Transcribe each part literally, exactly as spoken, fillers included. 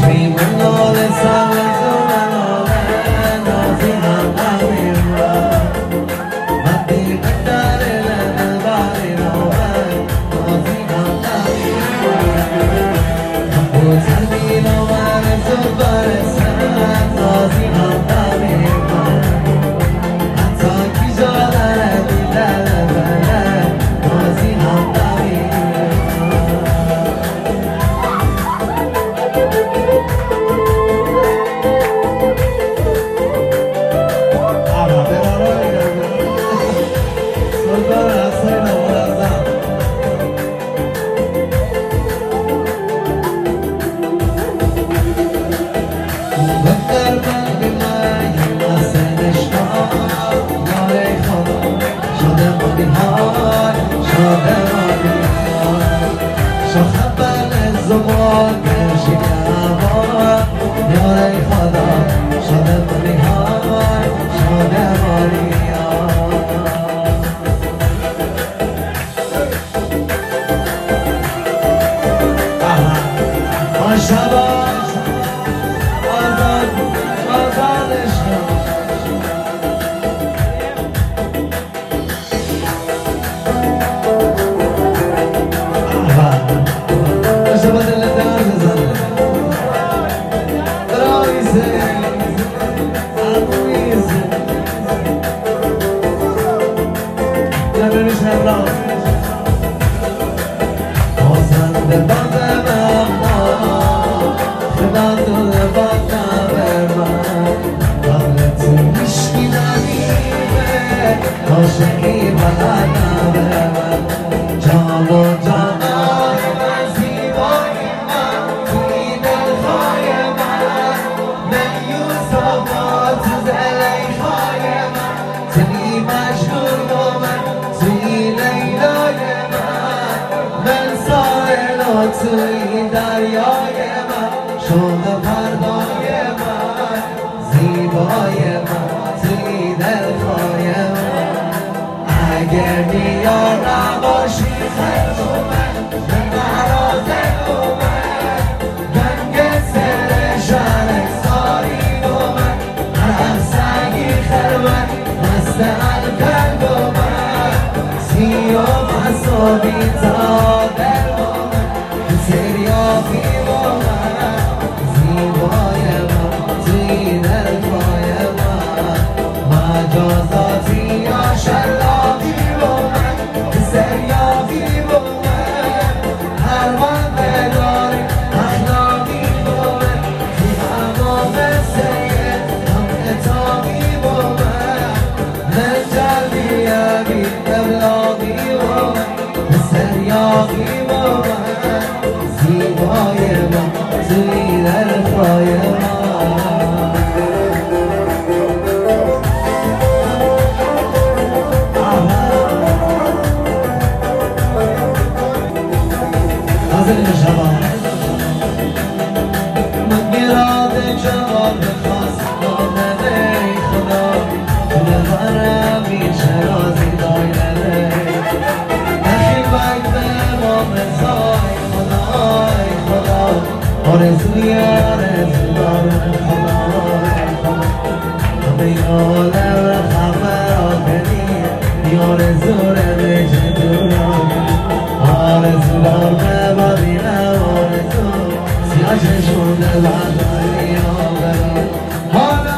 توی دریای من شوق پردای من زیبای من توی دلخواه من اگر دیار نباشی خیلی من به نراز من رنگ سر شهر ساری دو من هر سنگی خلوت مست القلب من سی و فصابی تا آرزوی آرزو دارم خدای خدا همه عالم خبر آکنی آرزو رمیشه دورم آرزو دارم ببینم آرزو سیاه چشمونه برداری آبرم حالا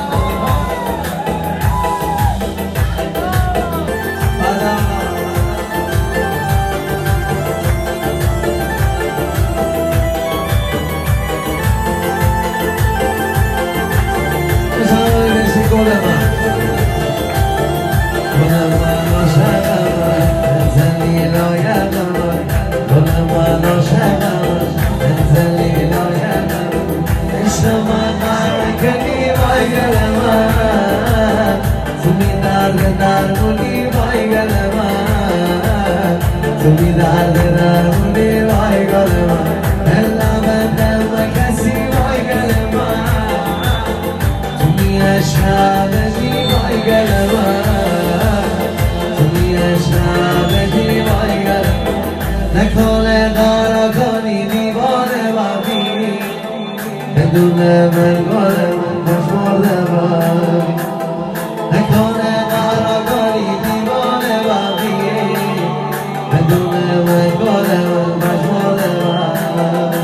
توی درد درمونی وای گل من دلم دلم کسی وای گل من توی عشق بدی وای گل من توی عشق بدی وای گل من نکنه دارا کنی دیوانه بابی بدون من گل من پشمرده باری نکنه قرارداری دیوانه باقی بدون من گل من پشمرده باری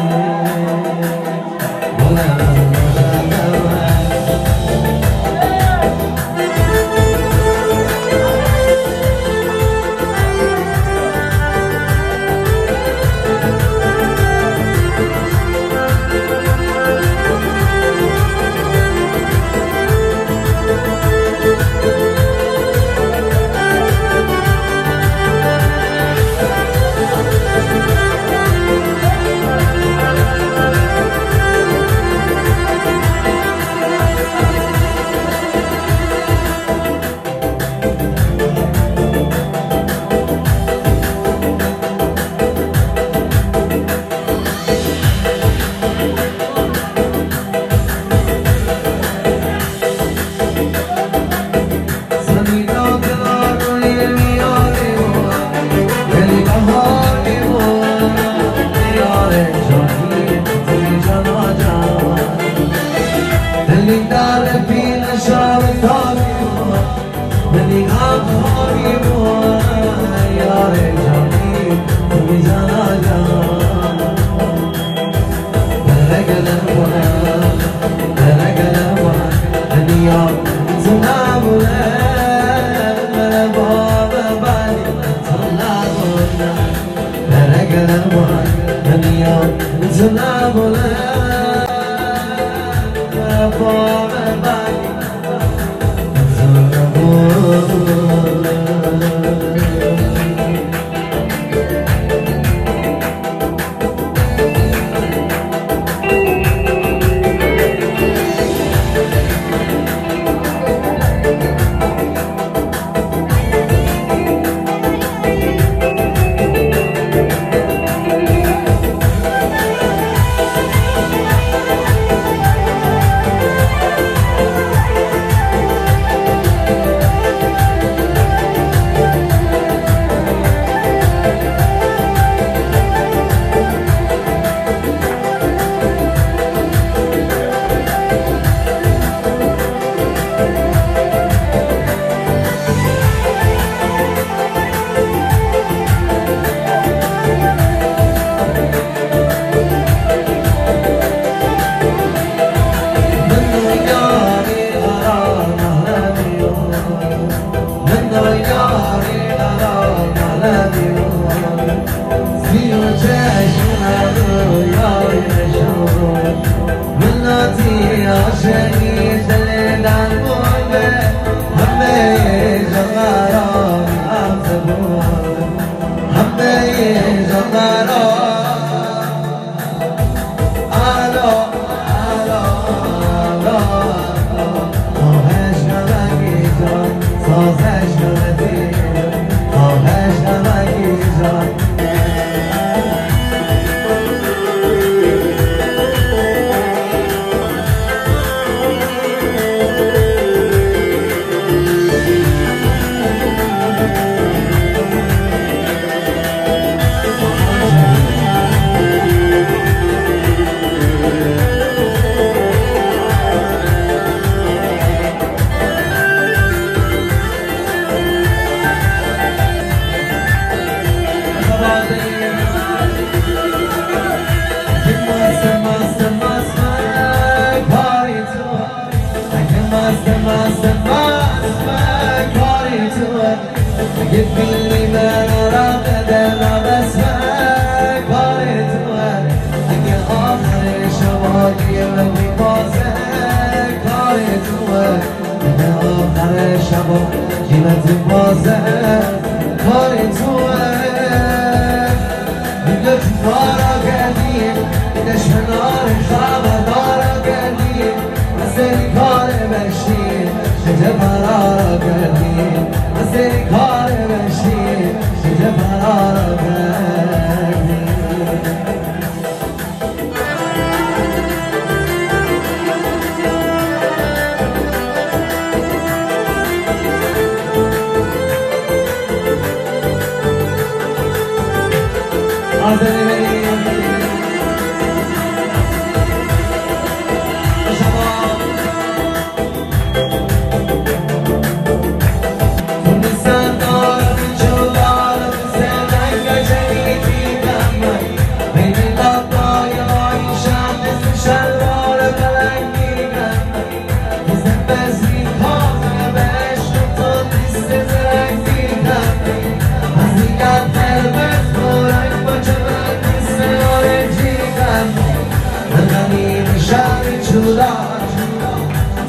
گل من پشمرده باری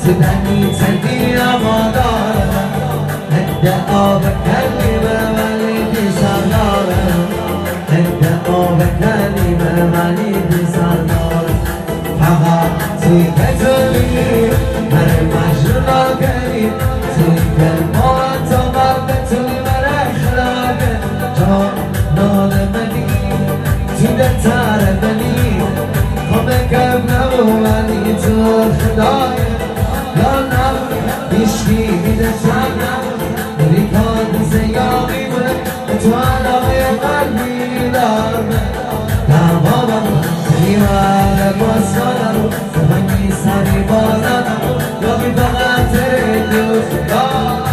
تدني تدي أمادارنا هدى آب كلمة وليدي سردارنا هدى آب كلمة وليدي سردارنا فقط توی کتولی هر مجرونا کنی توی کلمات و مرد توی من اخلاقه جانان منی توی دتر منی خمه کم نبوانی تو خدای یا نبو بیشکی میده چنم ریکان زیامی من تو علاقه قلبی دارم تمامم دیوار باسانم منی سری بازنم یا بی فقط دوست دارم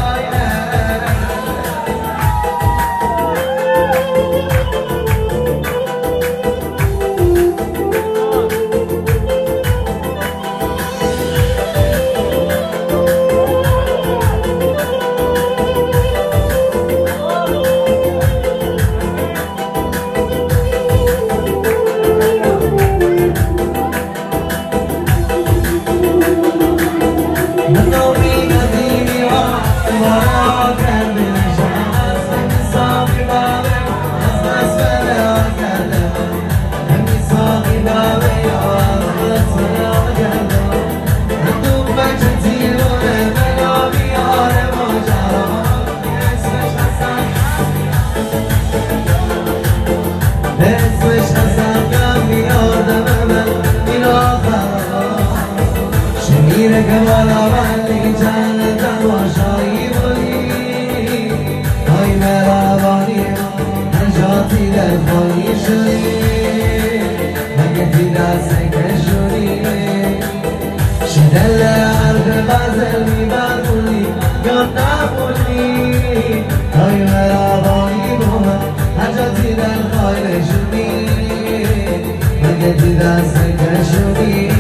شمیر کمالا ولی جنت واشایی بودی های مروانی نجاتی در خواهی شدی مگه دیده سنگه شدی شدل عرق غزل میبر بودی یا نبودی های مروانی بود نجاتی در خواهی شدی مگه دیده سنگه شدی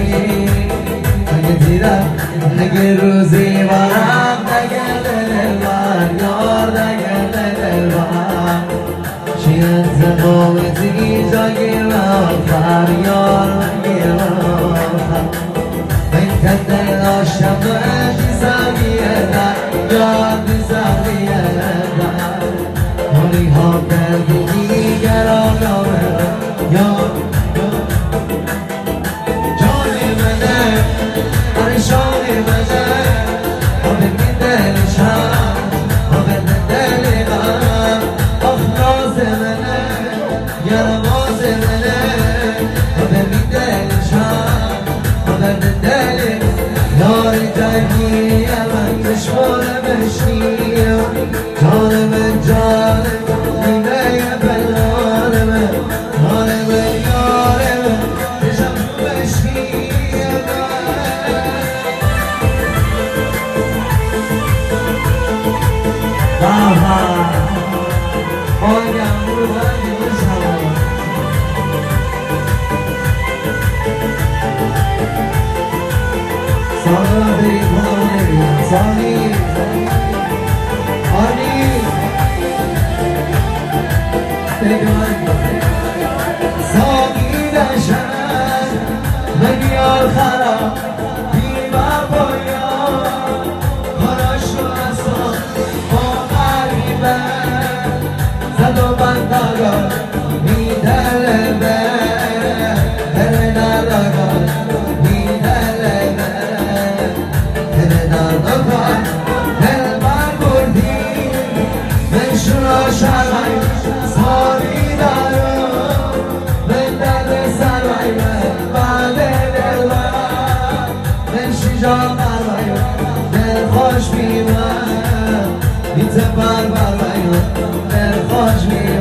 اگه روزی بارم دگر دلبر یار دگر دلبر چی انتقامتی جا گیرم فریار من گیرم من کده داشتم تو اشی سمیه در یاد سمیه در حالی ها کردی دیگران نامه یاد Sorry, sorry, دشمن بگیار خراب بیمار باید کاراش رو اصلا با قریبه زد و بندگار میدل به دل ندگار میدل به دل ندگار دل من بردی من شروع شرمای ساری دارم من درد سرمای بعد دل من شیجا مرمای دل خوش بیمن بیت بر برمای دل خوش بیمن